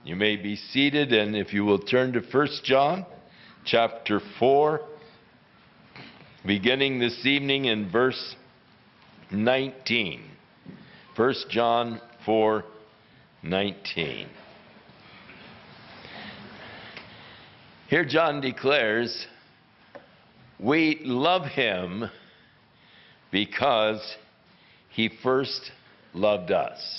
You may be seated, and if you will turn to 1 John chapter 4, beginning this evening in verse 19. 1 John 4:19. Here John declares, we love him because he first loved us.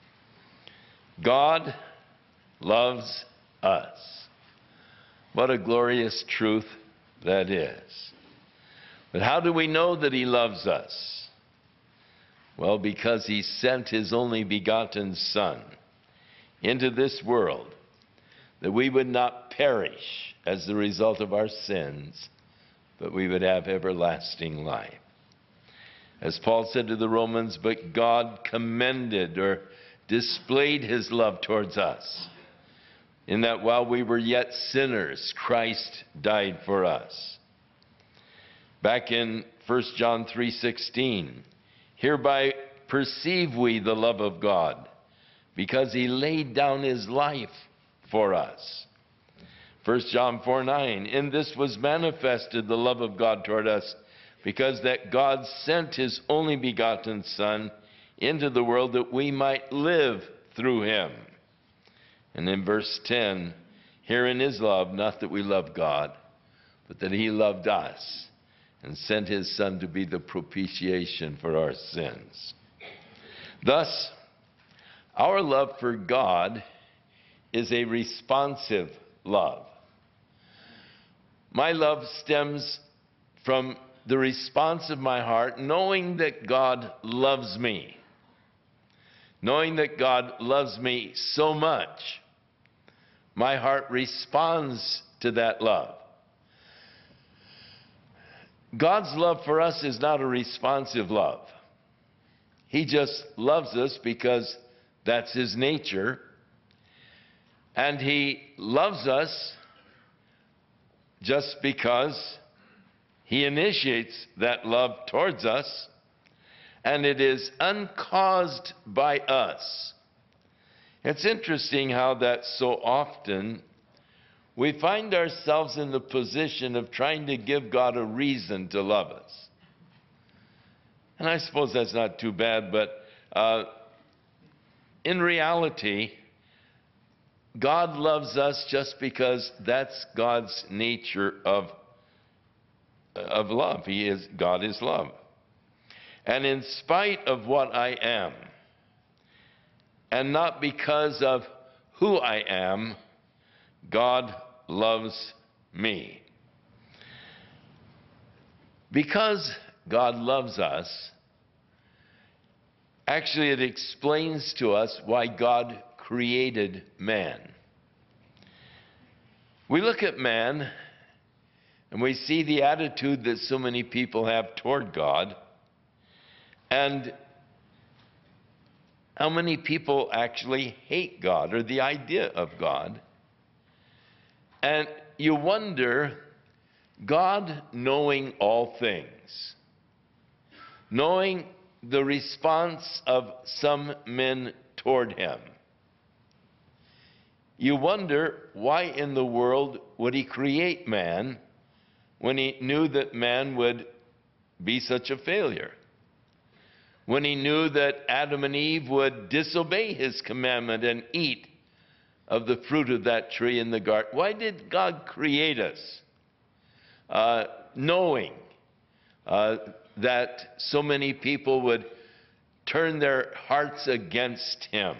God loves us. What a glorious truth that is. But how do we know that he loves us? Well, because he sent his only begotten Son into this world that we would not perish as the result of our sins, but we would have everlasting life. As Paul said to the Romans, but God commended or displayed his love towards us, in that while we were yet sinners, Christ died for us. Back in 1 John 3:16, hereby perceive we the love of God, because he laid down his life for us. 1 John 4:9, in this was manifested the love of God toward us, because that God sent his only begotten Son into the world that we might live through him. And in verse 10, herein is love, not that we love God, but that he loved us and sent his Son to be the propitiation for our sins. Thus, our love for God is a responsive love. My love stems from the response of my heart, knowing that God loves me. Knowing that God loves me so much, my heart responds to that love. God's love for us is not a responsive love. He just loves us because that's his nature. And he loves us just because he initiates that love towards us, and it is uncaused by us. It's interesting how that so often we find ourselves in the position of trying to give God a reason to love us. And I suppose that's not too bad, but in reality, God loves us just because that's God's nature of love. God is love. And in spite of what I am, and not because of who I am, God loves me. Because God loves us, actually it explains to us why God created man. We look at man and we see the attitude that so many people have toward God, and how many people actually hate God or the idea of God. And you wonder, God knowing all things, knowing the response of some men toward him, you wonder why in the world would he create man when he knew that man would be such a failure? When he knew that Adam and Eve would disobey his commandment and eat of the fruit of that tree in the garden. Why did God create us knowing that so many people would turn their hearts against him?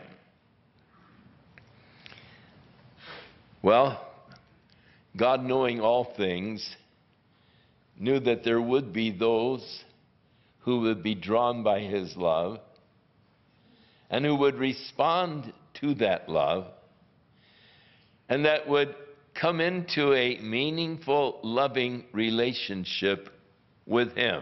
Well, God, knowing all things, knew that there would be those who would be drawn by his love and who would respond to that love, and that would come into a meaningful, loving relationship with him.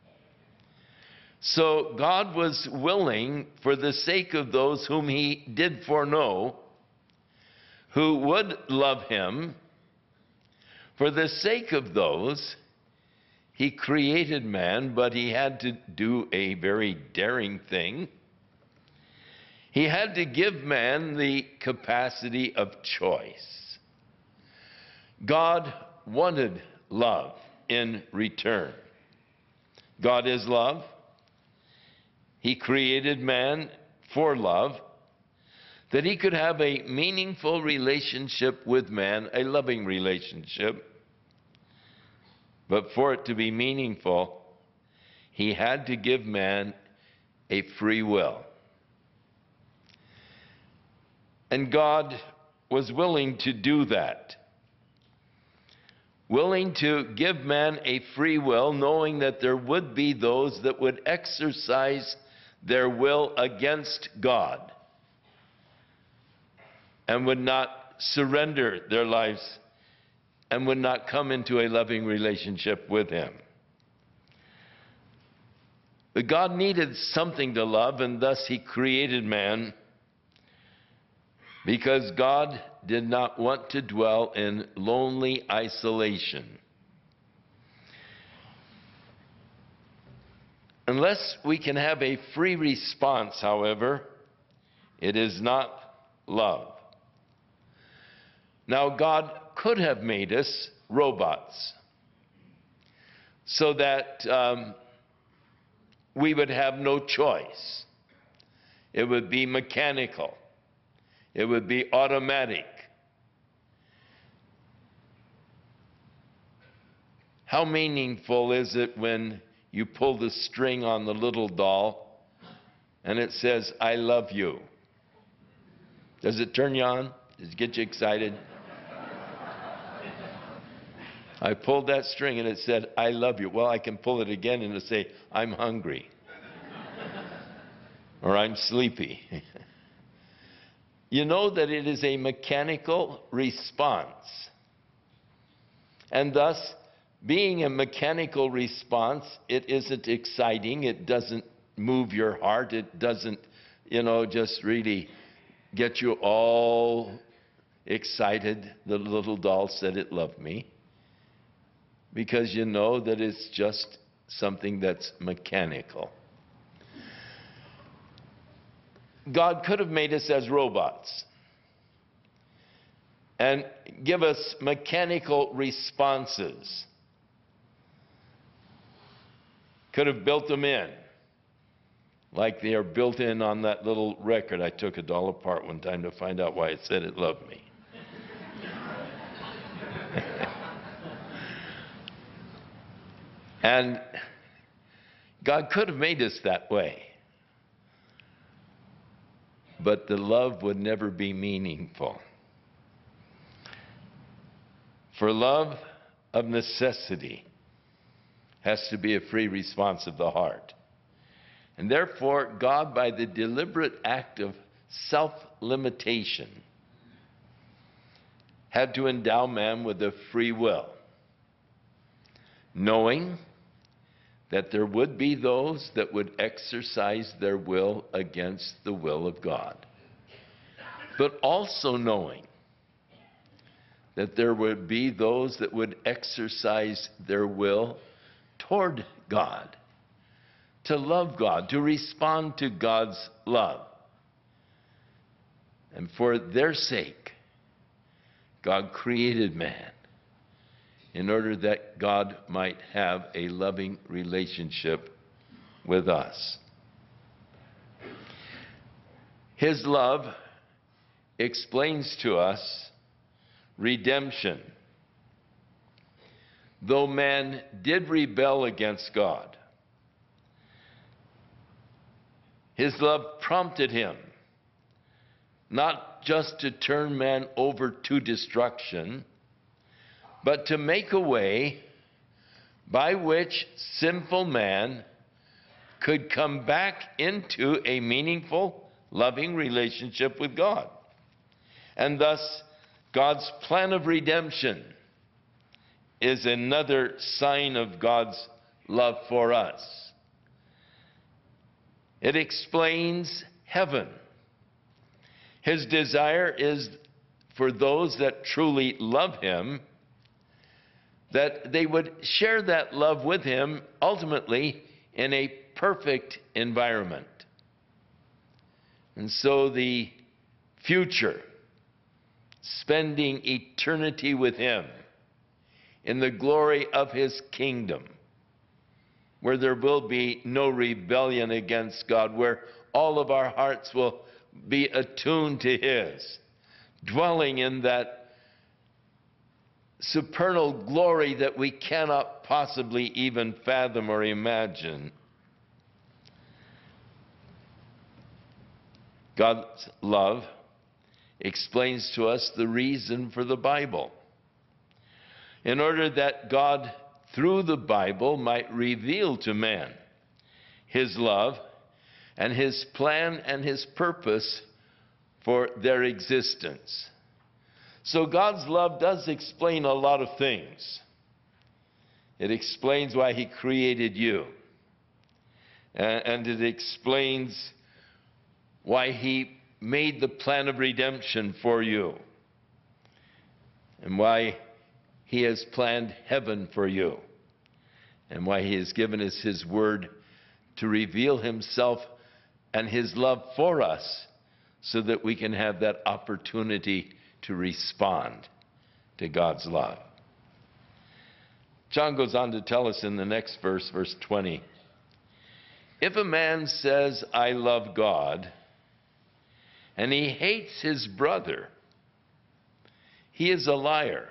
So God was willing, for the sake of those whom he did foreknow, who would love him, for the sake of those, he created man, but he had to do a very daring thing. He had to give man the capacity of choice. God wanted love in return. God is love. He created man for love, that he could have a meaningful relationship with man, a loving relationship. But for it to be meaningful, he had to give man a free will. And God was willing to do that. Willing to give man a free will, knowing that there would be those that would exercise their will against God and would not surrender their lives and would not come into a loving relationship with him. But God needed something to love, and thus he created man, because God did not want to dwell in lonely isolation. Unless we can have a free response, however, it is not love. Now, God could have made us robots so that we would have no choice. It would be mechanical. It would be automatic. How meaningful is it when you pull the string on the little doll and it says, "I love you"? Does it turn you on? Does it get you excited? I pulled that string and it said, "I love you." Well, I can pull it again and it'll say, "I'm hungry." Or "I'm sleepy." You know that it is a mechanical response. And thus, being a mechanical response, it isn't exciting. It doesn't move your heart. It doesn't, just really get you all excited. The little doll said it loved me. Because you know that it's just something that's mechanical. God could have made us as robots and give us mechanical responses. Could have built them in, like they are built in on that little record. I took a doll apart one time to find out why it said it loved me. And God could have made us that way. But the love would never be meaningful. For love of necessity has to be a free response of the heart. And therefore, God, by the deliberate act of self-limitation, had to endow man with a free will, knowing that there would be those that would exercise their will against the will of God, but also knowing that there would be those that would exercise their will toward God, to love God, to respond to God's love. And for their sake, God created man, in order that God might have a loving relationship with us. His love explains to us redemption. Though man did rebel against God, his love prompted him not just to turn man over to destruction, but to make a way by which sinful man could come back into a meaningful, loving relationship with God. And thus, God's plan of redemption is another sign of God's love for us. It explains heaven. His desire is for those that truly love him, that they would share that love with him ultimately in a perfect environment. And so the future, spending eternity with him in the glory of his kingdom, where there will be no rebellion against God, where all of our hearts will be attuned to his, dwelling in that supernal glory that we cannot possibly even fathom or imagine. God's love explains to us the reason for the Bible, in order that God, through the Bible, might reveal to man his love and his plan and his purpose for their existence. So God's love does explain a lot of things. It explains why he created you. And it explains why he made the plan of redemption for you. And why he has planned heaven for you. And why he has given us his word to reveal himself and his love for us, so that we can have that opportunity to respond to God's love. John goes on to tell us in the next verse, verse 20, if a man says, I love God, and he hates his brother, he is a liar.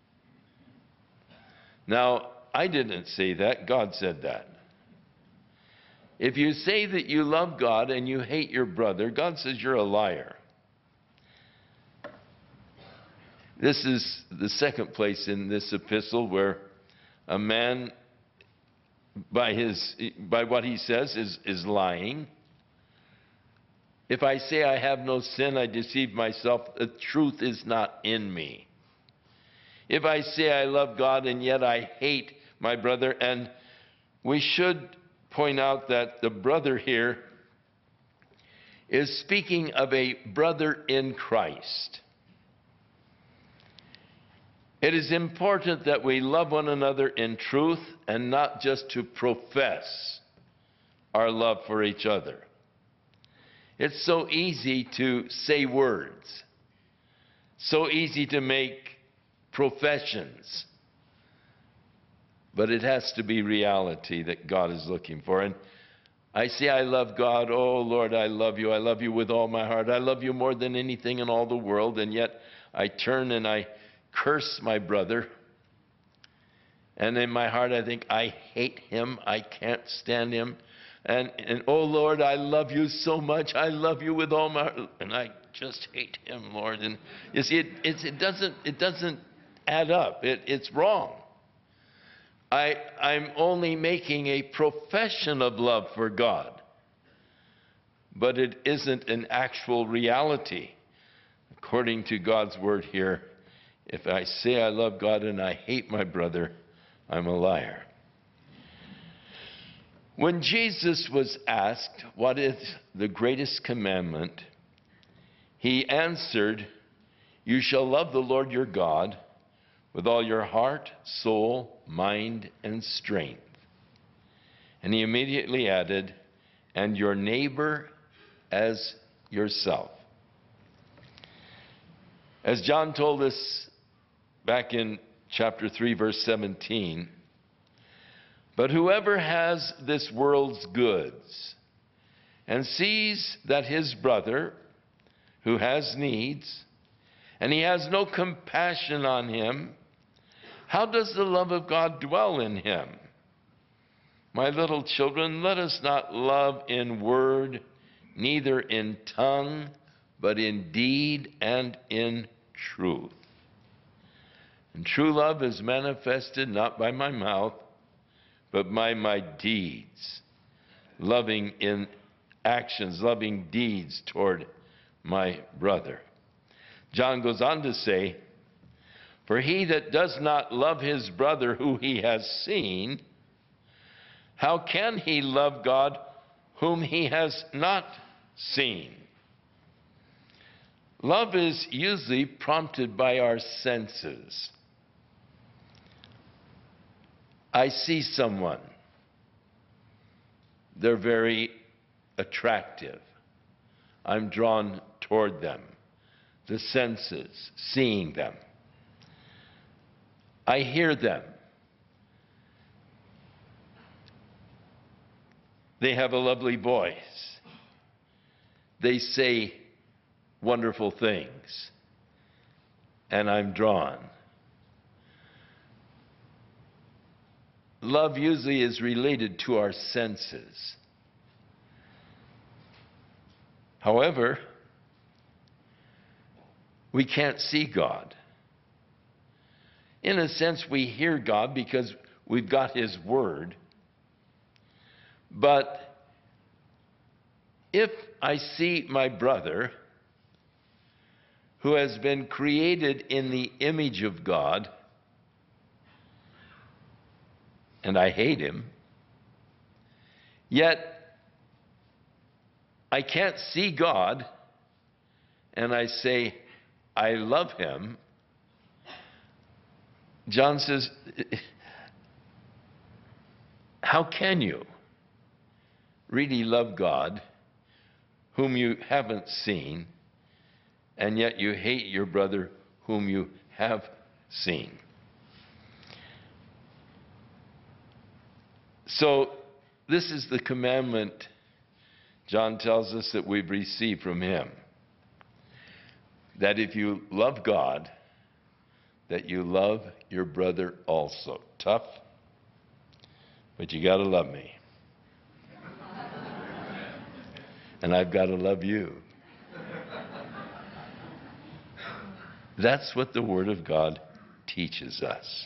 Now, I didn't say that. God said that. If you say that you love God and you hate your brother, God says you're a liar. This is the second place in this epistle where a man, by what he says, is lying. If I say I have no sin, I deceive myself. The truth is not in me. If I say I love God and yet I hate my brother, and we should point out that the brother here is speaking of a brother in Christ. It is important that we love one another in truth and not just to profess our love for each other. It's so easy to say words, so easy to make professions, but it has to be reality that God is looking for. And I say I love God. Oh, Lord, I love you. I love you with all my heart. I love you more than anything in all the world. And yet I turn and I curse my brother. And in my heart I think, I hate him. I can't stand him. And oh, Lord, I love you so much. I love you with all my heart. And I just hate him, Lord. And you see, it doesn't add up. It's wrong. I'm only making a profession of love for God, but it isn't an actual reality. According to God's word here, if I say I love God and I hate my brother, I'm a liar. When Jesus was asked, what is the greatest commandment? He answered, you shall love the Lord your God with all your heart, soul, mind, and strength. And he immediately added, and your neighbor as yourself. As John told us back in chapter 3, verse 17, but whoever has this world's goods and sees that his brother who has needs, and he has no compassion on him, how does the love of God dwell in him? My little children, let us not love in word, neither in tongue, but in deed and in truth. And true love is manifested not by my mouth, but by my deeds. Loving in actions, loving deeds toward my brother. John goes on to say, for he that does not love his brother who he has seen, how can he love God whom he has not seen? Love is usually prompted by our senses. I see someone. They're very attractive. I'm drawn toward them. The senses, seeing them. I hear them. They have a lovely voice. They say wonderful things. And I'm drawn. Love usually is related to our senses. However, we can't see God. In a sense, we hear God because we've got His Word. But if I see my brother, who has been created in the image of God, and I hate him, yet I can't see God, and I say, I love him, John says, how can you really love God, whom you haven't seen, and yet you hate your brother whom you have seen? So this is the commandment John tells us that we've received from him, that if you love God, that you love your brother also. Tough, but you got to love me. And I've got to love you. That's what the Word of God teaches us.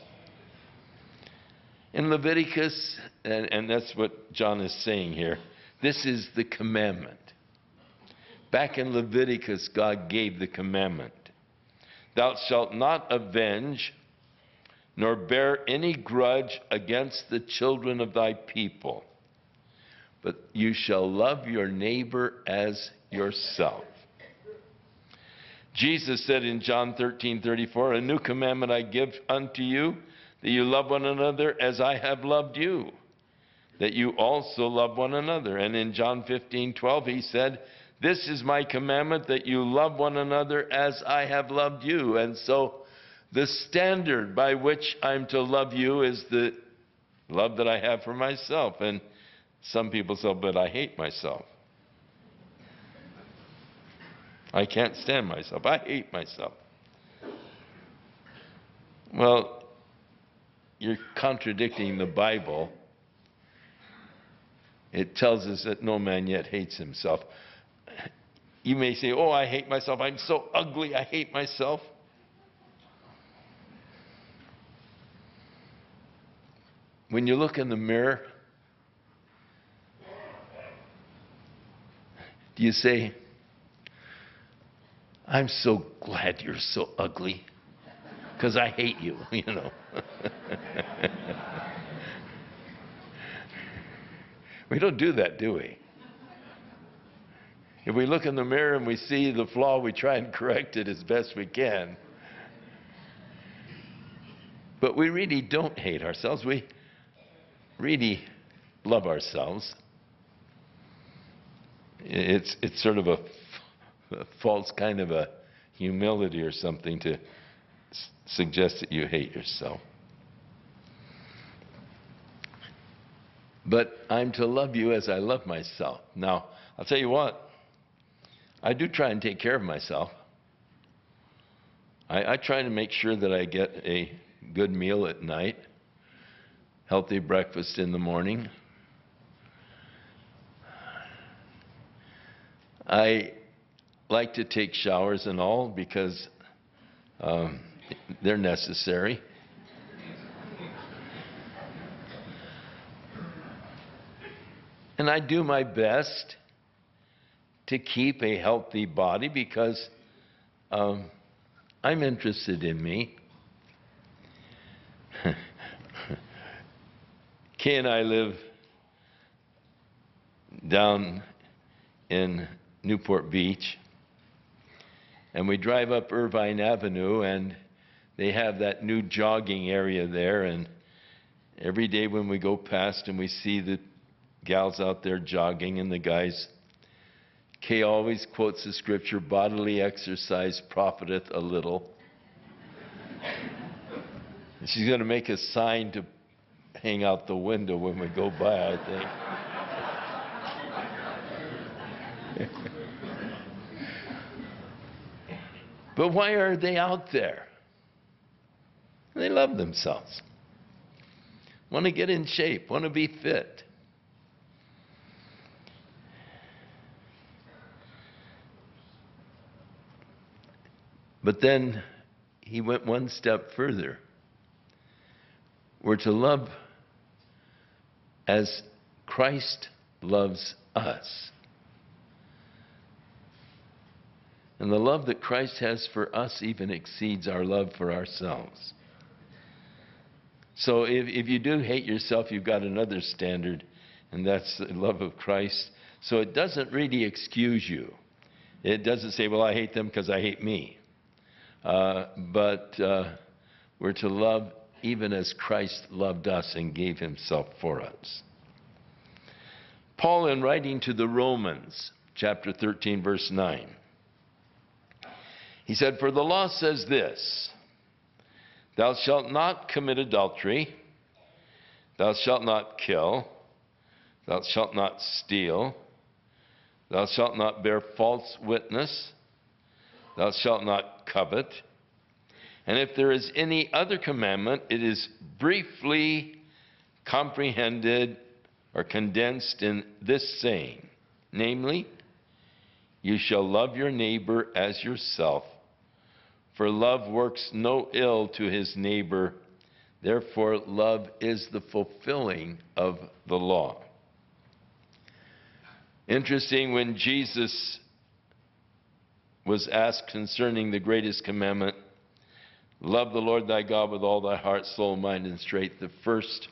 In Leviticus, and that's what John is saying here, this is the commandment. Back in Leviticus, God gave the commandment. Thou shalt not avenge, nor bear any grudge against the children of thy people, but you shall love your neighbor as yourself. Jesus said in John 13:34, a new commandment I give unto you, that you love one another as I have loved you, that you also love one another. And in John 15:12, he said, this is my commandment, that you love one another as I have loved you. And so the standard by which I'm to love you is the love that I have for myself. And some people say, but I hate myself. I can't stand myself. I hate myself. Well, you're contradicting the Bible. It tells us that no man yet hates himself. You may say, oh, I hate myself. I'm so ugly. I hate myself. When you look in the mirror, do you say, I'm so glad you're so ugly, because I hate you, you know. We don't do that, do we? If we look in the mirror and we see the flaw, we try and correct it as best we can. But we really don't hate ourselves. We really love ourselves. It's sort of a false kind of a humility or something to suggest that you hate yourself. But I'm to love you as I love myself. Now, I'll tell you what, I do try and take care of myself. I try to make sure that I get a good meal at night, healthy breakfast in the morning. I like to take showers and all because they're necessary. And I do my best to keep a healthy body because I'm interested in me. Kay and I live down in Newport Beach, and we drive up Irvine Avenue, and they have that new jogging area there, and every day when we go past and we see the gals out there jogging and the guys Kay always quotes the scripture, bodily exercise profiteth a little. And she's going to make a sign to hang out the window when we go by, I think. But why are they out there? They love themselves. Want to get in shape, want to be fit. But then he went one step further. We're to love as Christ loves us. And the love that Christ has for us even exceeds our love for ourselves. So if you do hate yourself, you've got another standard, and that's the love of Christ. So it doesn't really excuse you. It doesn't say, well, I hate them because I hate me. But we're to love even as Christ loved us and gave himself for us. Paul, in writing to the Romans, chapter 13, verse 9, he said, for the law says this, thou shalt not commit adultery, thou shalt not kill, thou shalt not steal, thou shalt not bear false witness, thou shalt not covet. And if there is any other commandment, it is briefly comprehended or condensed in this saying, namely, you shall love your neighbor as yourself, for love works no ill to his neighbor. Therefore, love is the fulfilling of the law. Interesting, when Jesus was asked concerning the greatest commandment, love the Lord thy God with all thy heart, soul, mind, and strength. The first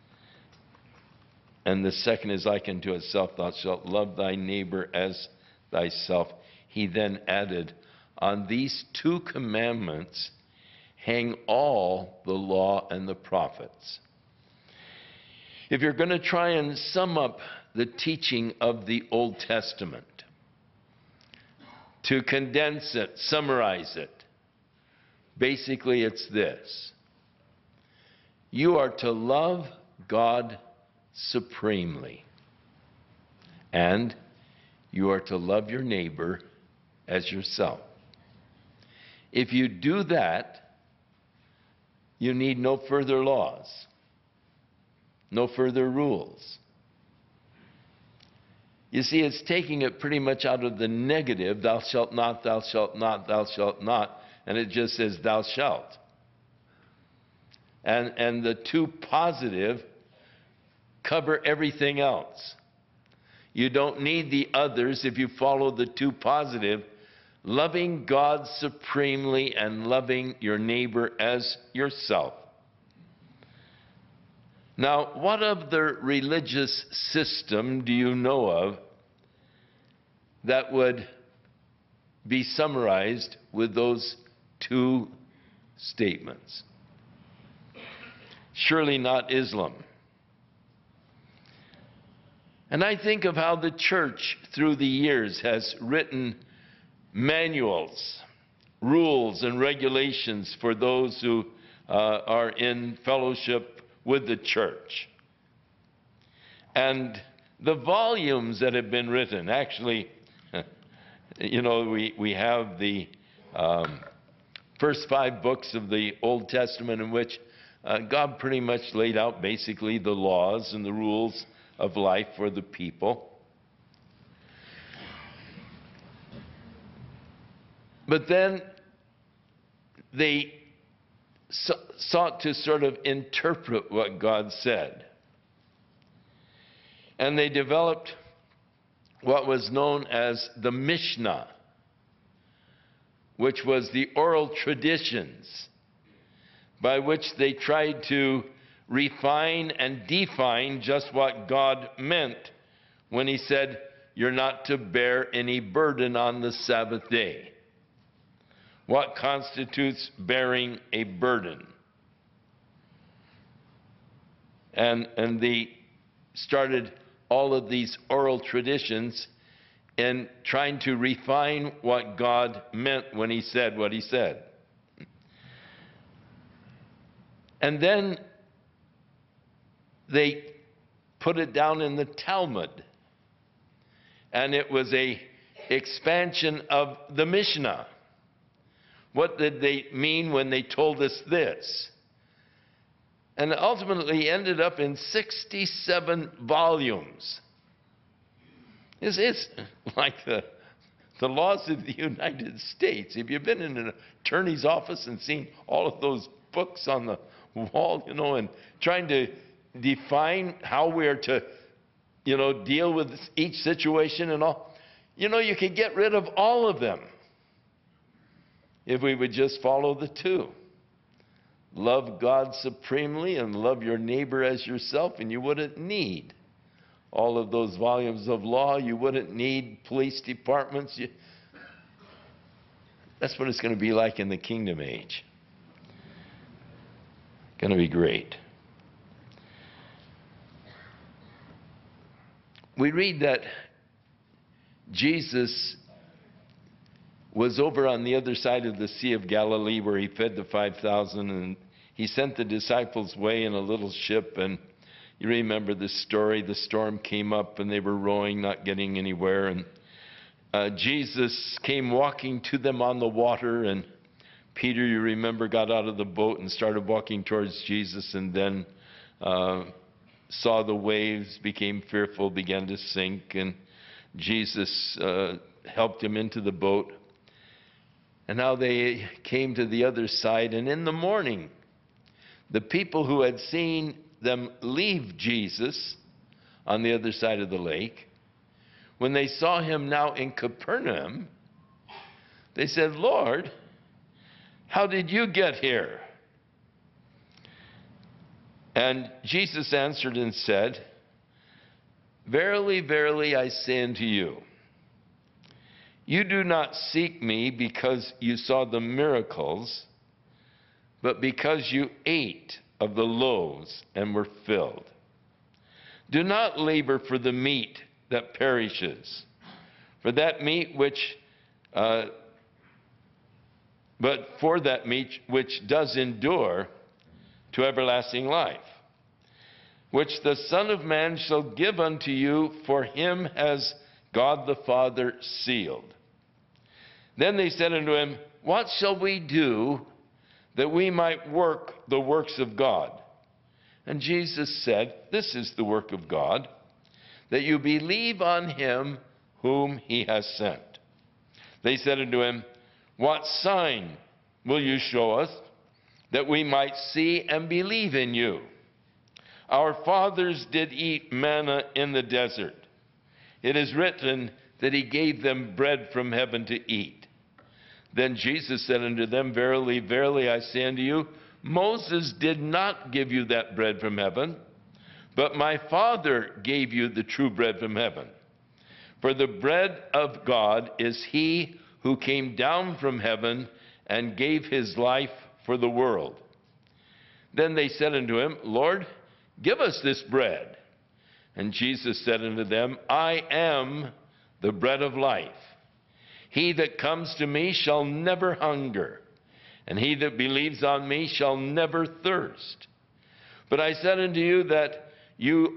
and the second is like unto itself, thou shalt love thy neighbor as thyself. He then added, on these two commandments hang all the law and the prophets. If you're going to try and sum up the teaching of the Old Testament, to condense it, summarize it, basically it's this. You are to love God supremely, and you are to love your neighbor as yourself. If you do that, you need no further laws, no further rules. You see, it's taking it pretty much out of the negative, thou shalt not, thou shalt not, thou shalt not, and it just says thou shalt. And the two positive cover everything else. You don't need the others if you follow the two positive, loving God supremely and loving your neighbor as yourself. Now, what other religious system do you know of that would be summarized with those two statements? Surely not Islam. And I think of how the church through the years has written manuals, rules, and regulations for those who are in fellowship with the church. And the volumes that have been written, actually, you know, we have the first 5 books of the Old Testament in which God pretty much laid out basically the laws and the rules of life for the people. But then they sought to sort of interpret what God said. And they developed what was known as the Mishnah, which was the oral traditions by which they tried to refine and define just what God meant when he said, you're not to bear any burden on the Sabbath day. What constitutes bearing a burden? And they started all of these oral traditions in trying to refine what God meant when he said what he said. And then they put it down in the Talmud. And it was an expansion of the Mishnah. What did they mean when they told us this? And it ultimately ended up in 67 volumes. It's like the laws of the United States. Have you been in an attorney's office and seen all of those books on the wall, and trying to define how we are to, deal with each situation and all? You could get rid of all of them if we would just follow the two. Love God supremely and love your neighbor as yourself, and you wouldn't need all of those volumes of law. You wouldn't need police departments. That's what it's going to be like in the kingdom age. Going to be great. We read that Jesus was over on the other side of the Sea of Galilee where he fed the 5,000, and he sent the disciples away in a little ship. And you remember this story. The storm came up and they were rowing, not getting anywhere. And Jesus came walking to them on the water, and Peter, you remember, got out of the boat and started walking towards Jesus, and then saw the waves, became fearful, began to sink, and Jesus helped him into the boat. And now they came to the other side, and in the morning, the people who had seen them leave Jesus on the other side of the lake, when they saw him now in Capernaum, they said, "Lord, how did you get here?" And Jesus answered and said, "Verily, verily, I say unto you, you do not seek me because you saw the miracles, but because you ate of the loaves and were filled. Do not labor for the meat that perishes, for that meat but for that meat which does endure to everlasting life, which the Son of Man shall give unto you, for him has God the Father sealed." Then they said unto him, "What shall we do that we might work the works of God?" And Jesus said, "This is the work of God, that you believe on him whom he has sent." They said unto him, "What sign will you show us, that we might see and believe in you? Our fathers did eat manna in the desert. It is written that he gave them bread from heaven to eat." Then Jesus said unto them, "Verily, verily, I say unto you, Moses did not give you that bread from heaven, but my Father gave you the true bread from heaven. For the bread of God is he who came down from heaven and gave his life for the world." Then they said unto him, "Lord, give us this bread." And Jesus said unto them, "I am the bread of life. He that comes to me shall never hunger, and he that believes on me shall never thirst. But I said unto you that you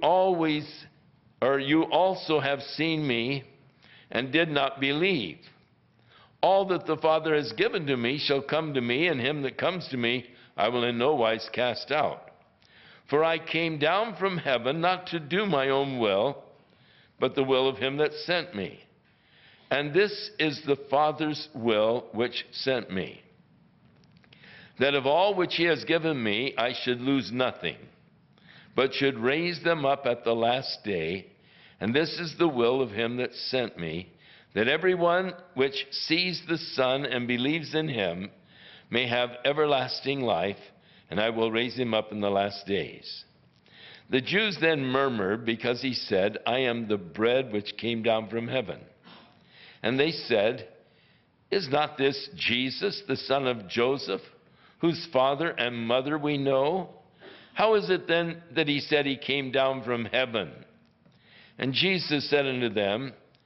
also have seen me, and did not believe. All that the Father has given to me shall come to me, and him that comes to me I will in no wise cast out. For I came down from heaven not to do my own will, but the will of him that sent me. And this is the Father's will which sent me, that of all which he has given me I should lose nothing, but should raise them up at the last day. And this is the will of him that sent me, that everyone which sees the Son and believes in him may have everlasting life, and I will raise him up in the last days." The Jews then murmured because he said, "I am the bread which came down from heaven." And they said, "Is not this Jesus, the son of Joseph, whose father and mother we know? How is it then that he said he came down from heaven?" And Jesus said unto them,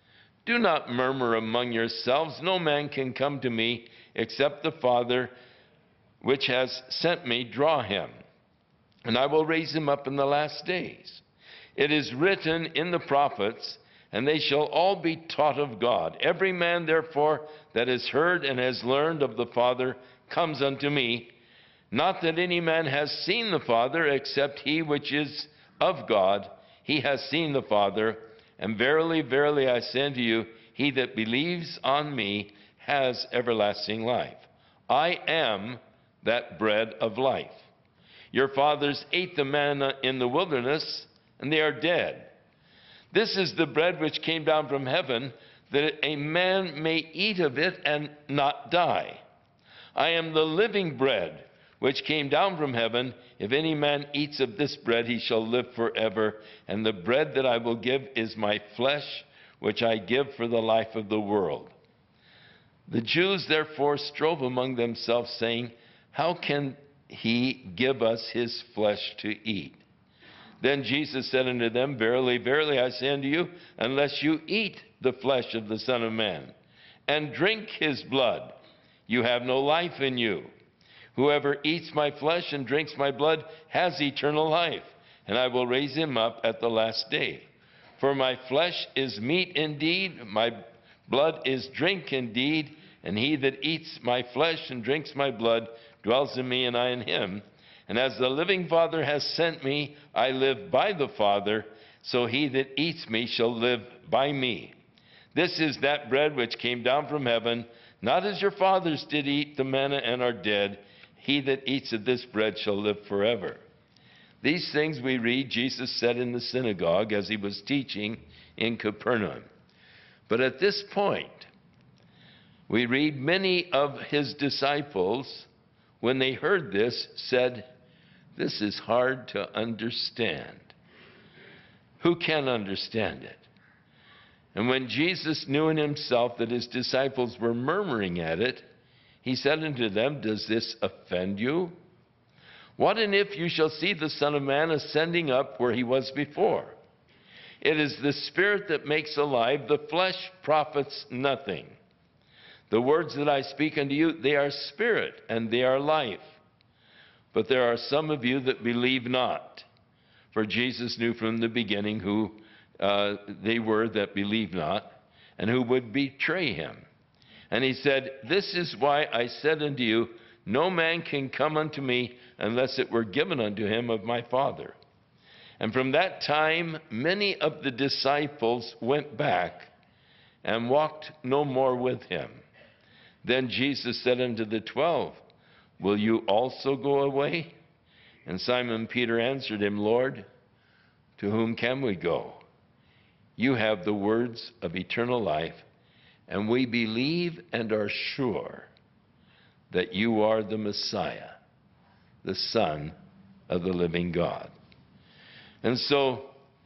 Do not murmur among yourselves. No man can come to me except the Father which has sent me draw him, and I will raise him up in the last days. It is written in the prophets, and they shall all be taught of God. Every man, therefore, that has heard and has learned of the Father comes unto me. Not that any man has seen the Father, except he which is of God. He has seen the Father. And verily, verily, I say unto you, he that believes on me has everlasting life. I am that bread of life. Your fathers ate the manna in the wilderness, and they are dead. This is the bread which came down from heaven, that a man may eat of it and not die. I am the living bread which came down from heaven. If any man eats of this bread, he shall live forever. And the bread that I will give is my flesh, which I give for the life of the world. The Jews therefore strove among themselves, saying, How can he give us his flesh to eat? Then Jesus said unto them, Verily, verily, I say unto you, unless you eat the flesh of the Son of Man, and drink his blood, you have no life in you. Whoever eats my flesh and drinks my blood has eternal life, and I will raise him up at the last day. For my flesh is meat indeed, my blood is drink indeed, and he that eats my flesh and drinks my blood dwells in me, and I in him. And as the living Father has sent me, I live by the Father, so he that eats me shall live by me. This is that bread which came down from heaven, not as your fathers did eat the manna and are dead. He that eats of this bread shall live forever. These things we read Jesus said in the synagogue as he was teaching in Capernaum. But at this point, we read many of his disciples, when they heard this, said, This is hard to understand. Who can understand it? And when Jesus knew in himself that his disciples were murmuring at it, he said unto them, Does this offend you? What and if you shall see the Son of Man ascending up where he was before? It is the Spirit that makes alive, the flesh profits nothing. The words that I speak unto you, they are spirit, and they are life. But there are some of you that believe not. For Jesus knew from the beginning who they were that believed not, and who would betray him. And he said, This is why I said unto you, no man can come unto me unless it were given unto him of my Father. And from that time many of the disciples went back and walked no more with him. Then Jesus said unto the 12, Will you also go away? And Simon Peter answered him, Lord, to whom can we go? You have the words of eternal life, and we believe and are sure that you are the Messiah, the Son of the living God. And so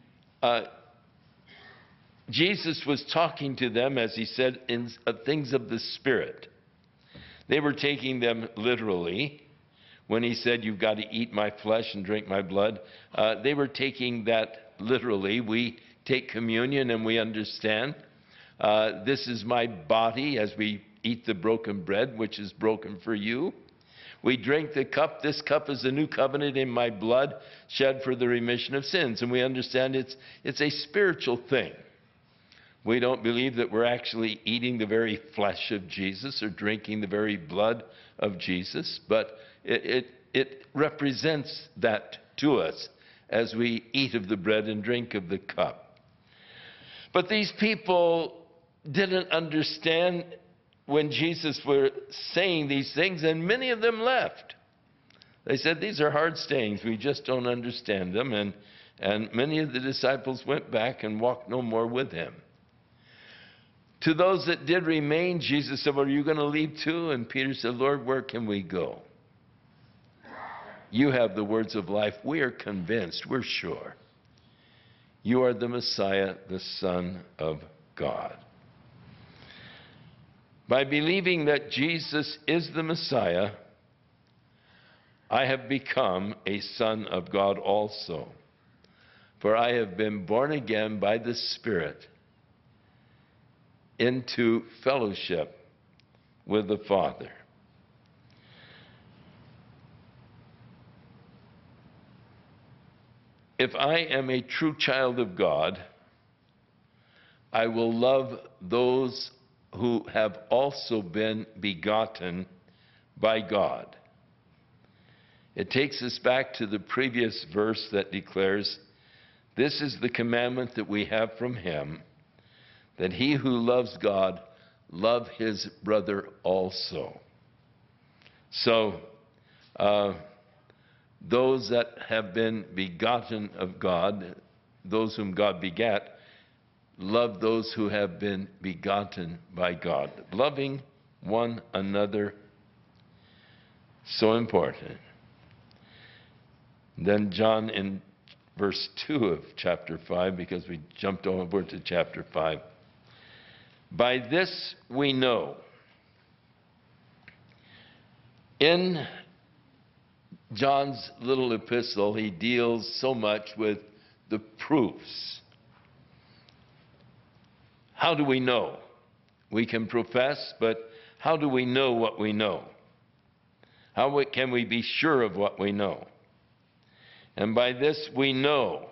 Jesus was talking to them, as he said, in things of the Spirit. They were taking them literally. When he said, You've got to eat my flesh and drink my blood, they were taking that literally. We take communion and we understand, this is my body as we eat the broken bread, which is broken for you. We drink the cup. This cup is the new covenant in my blood, shed for the remission of sins. And we understand it's a spiritual thing. We don't believe that we're actually eating the very flesh of Jesus or drinking the very blood of Jesus, but it represents that to us as we eat of the bread and drink of the cup. But these people didn't understand when Jesus was saying these things, and many of them left. They said, These are hard sayings. We just don't understand them. And many of the disciples went back and walked no more with him. To those that did remain, Jesus said, Well, are you going to leave too? And Peter said, Lord, where can we go? You have the words of life. We are convinced. We're sure. You are the Messiah, the Son of God. By believing that Jesus is the Messiah, I have become a son of God also. For I have been born again by the Spirit. into fellowship with the Father. If I am a true child of God, I will love those who have also been begotten by God. It takes us back to the previous verse that declares, "This is the commandment that we have from him, that he who loves God love his brother also." So, those that have been begotten of God, those whom God begat, love those who have been begotten by God. Loving one another, so important. Then John in verse 2 of chapter 5, because we jumped over to chapter 5. By this we know. In John's little epistle, he deals so much with the proofs. How do we know? We can profess, but how do we know what we know? How can we be sure of what we know? And by this we know.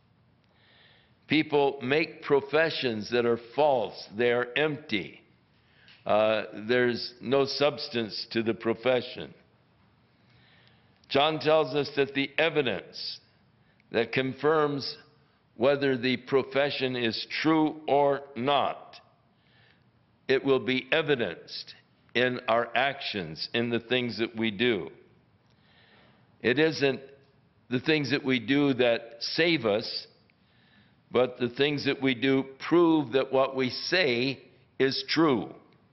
People make professions that are false. They are empty. There's no substance to the profession. John tells us that the evidence that confirms whether the profession is true or not, it will be evidenced in our actions, in the things that we do. It isn't the things that we do that save us, but the things that we do prove that what we say is true.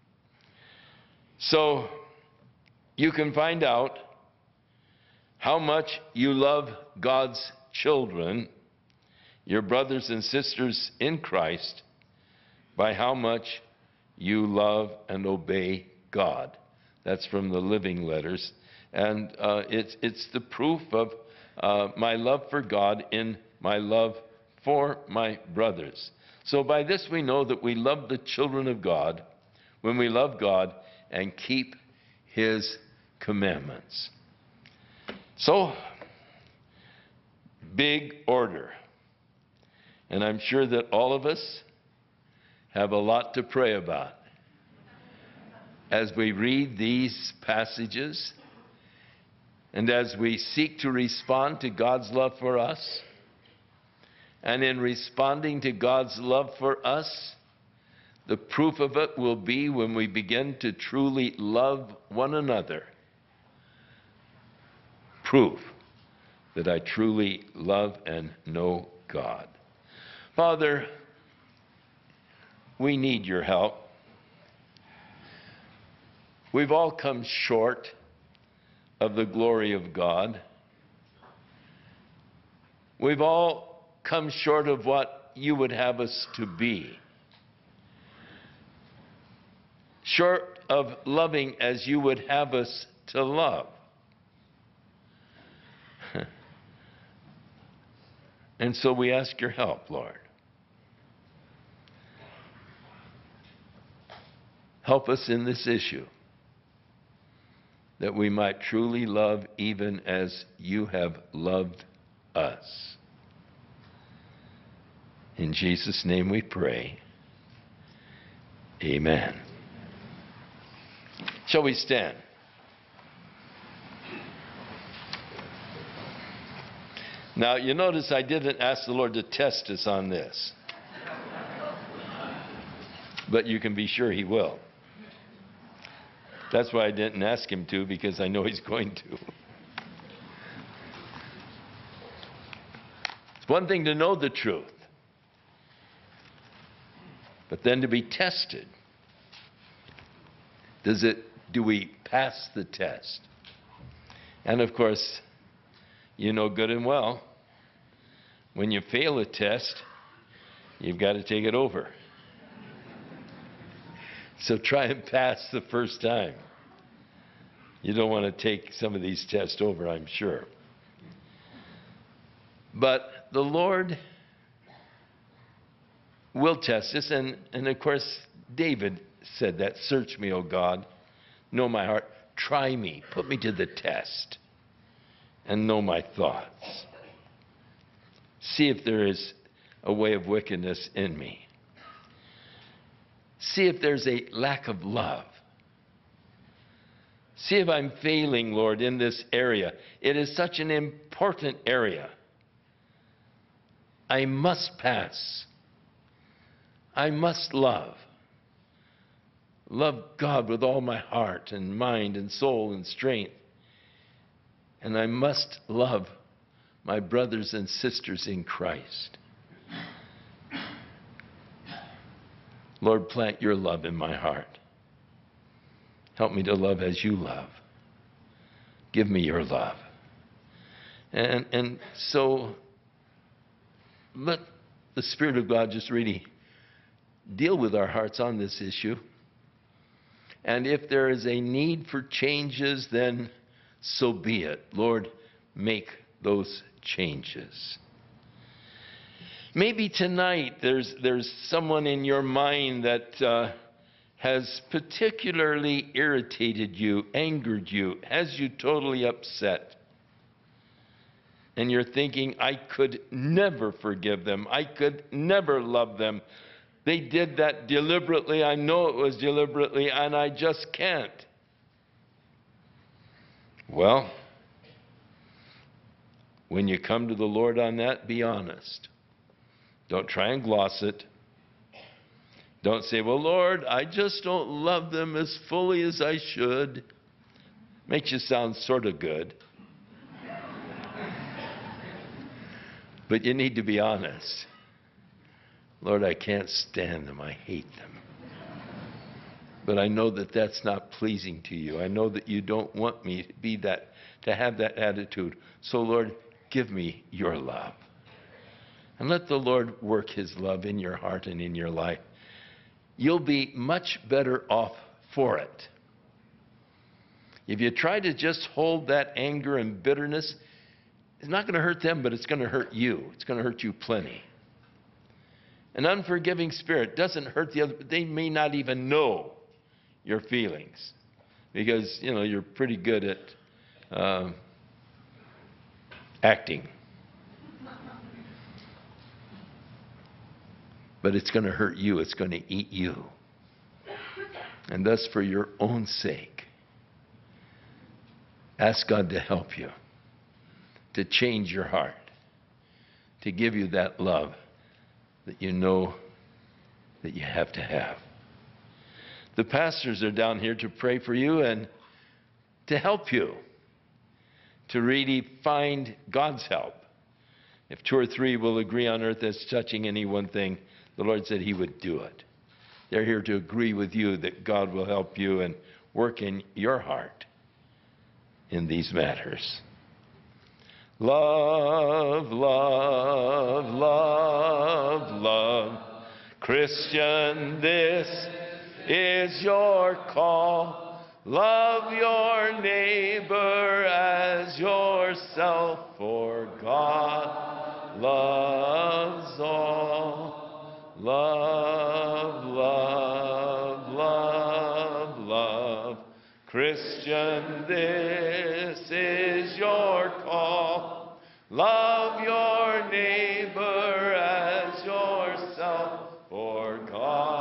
So you can find out how much you love God's children, your brothers and sisters in Christ, by how much you love and obey God. That's from the Living Letters. And it's the proof of my love for God in my love for my brothers. So by this we know that we love the children of God when we love God and keep his commandments. So, big order. And I'm sure that all of us have a lot to pray about as we read these passages and as we seek to respond to God's love for us. And in responding to God's love for us, the proof of it will be when we begin to truly love one another. Proof that I truly love and know God. Father, we need your help. We've all come short of the glory of God. We've all come short of what you would have us to be. Short of loving as you would have us to love. And so we ask your help, Lord. Help us in this issue, that we might truly love even as you have loved us. In Jesus' name we pray. Amen. Shall we stand? Now, you notice I didn't ask the Lord to test us on this. But you can be sure he will. That's why I didn't ask him to, because I know he's going to. It's one thing to know the truth, but then to be tested. Do we pass the test? And of course, you know good and well, when you fail a test, you've got to take it over. So try and pass the first time. You don't want to take some of these tests over, I'm sure. But the Lord will test us, and of course, David said that, search me, O God, know my heart, try me, put me to the test, and know my thoughts. See if there is a way of wickedness in me. See if there's a lack of love. See if I'm failing, Lord, in this area. It is such an important area. I must pass. I must love. Love God with all my heart and mind and soul and strength. And I must love my brothers and sisters in Christ. Lord, plant your love in my heart. Help me to love as you love. Give me your love. And so let the Spirit of God just really deal with our hearts on this issue. And if there is a need for changes, then so be it. Lord, make those changes. Maybe tonight there's someone in your mind that has particularly irritated you, angered you, has you totally upset. And you're thinking, I could never forgive them. I could never love them. They did that deliberately. I know it was deliberately, and I just can't. Well, when you come to the Lord on that, be honest. Don't try and gloss it. Don't say, well, Lord, I just don't love them as fully as I should. Makes you sound sort of good. But you need to be honest. Lord, I can't stand them. I hate them. But I know that that's not pleasing to you. I know that you don't want me to be that, to have that attitude. So, Lord, give me your love. And let the Lord work his love in your heart and in your life. You'll be much better off for it. If you try to just hold that anger and bitterness, it's not going to hurt them, but it's going to hurt you. It's going to hurt you plenty. An unforgiving spirit doesn't hurt the other. They may not even know your feelings because, you're pretty good at acting. But it's going to hurt you. It's going to eat you. And thus, for your own sake, ask God to help you, to change your heart, to give you that love that you know that you have to have. The pastors are down here to pray for you and to help you to really find God's help. If 2 or 3 will agree on earth as touching any one thing, the Lord said he would do it. They're here to agree with you that God will help you and work in your heart in these matters. Love, love, love, love. Christian, this is your call. Love your neighbor as yourself, for God loves all. Love, love, love, love. Christian, this is your call. Love your neighbor as yourself, for God